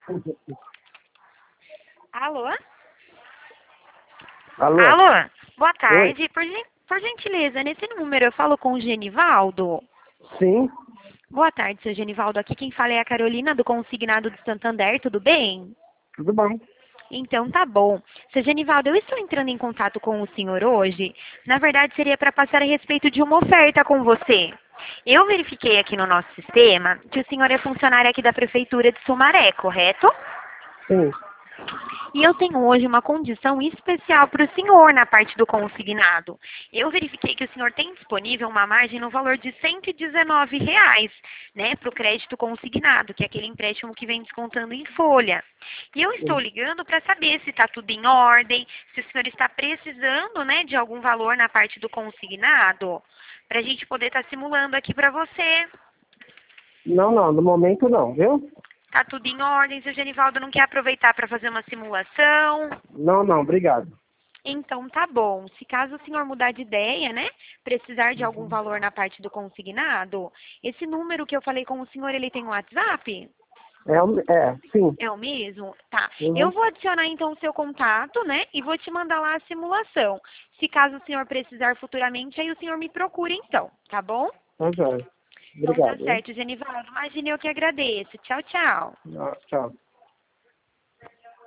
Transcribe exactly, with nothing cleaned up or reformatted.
Alô? Alô? Alô? Boa Oi? tarde. Por, gen- por gentileza, nesse número eu falo com o Genivaldo? Sim? Boa tarde, seu Genivaldo. Aqui quem fala é a Carolina do Consignado do Santander, tudo bem? Tudo bom? Então tá bom. Seu Genivaldo, eu estou entrando em contato com o senhor hoje. Na verdade, seria para passar a respeito de uma oferta com você. Eu verifiquei aqui no nosso sistema que o senhor é funcionário aqui da Prefeitura de Sumaré, correto? Sim. E eu tenho hoje uma condição especial para o senhor na parte do consignado. Eu verifiquei que o senhor tem disponível uma margem no valor de cento e dezenove reais, né, para o crédito consignado, que é aquele empréstimo que vem descontando em folha. E eu estou Sim. ligando para saber se está tudo em ordem, se o senhor está precisando, né, de algum valor na parte do consignado, para a gente poder estar simulando aqui para você. Não, não, no momento não, viu? Tá tudo em ordem, seu Genivaldo não quer aproveitar para fazer uma simulação? Não, não, obrigado. Então tá bom. Se caso o senhor mudar de ideia, né, precisar de algum Uhum. valor na parte do consignado, esse número que eu falei com o senhor, ele tem um WhatsApp? É, o- é, sim. É o mesmo? Tá. Eu Uhum. vou adicionar então o seu contato, né, e vou te mandar lá a simulação. Se caso o senhor precisar futuramente, aí o senhor me procura então, tá bom? Tá joia. Então tá Obrigado, viu? certo, Genivaldo. Imagine eu que agradeço. Tchau, tchau. Ah, tchau.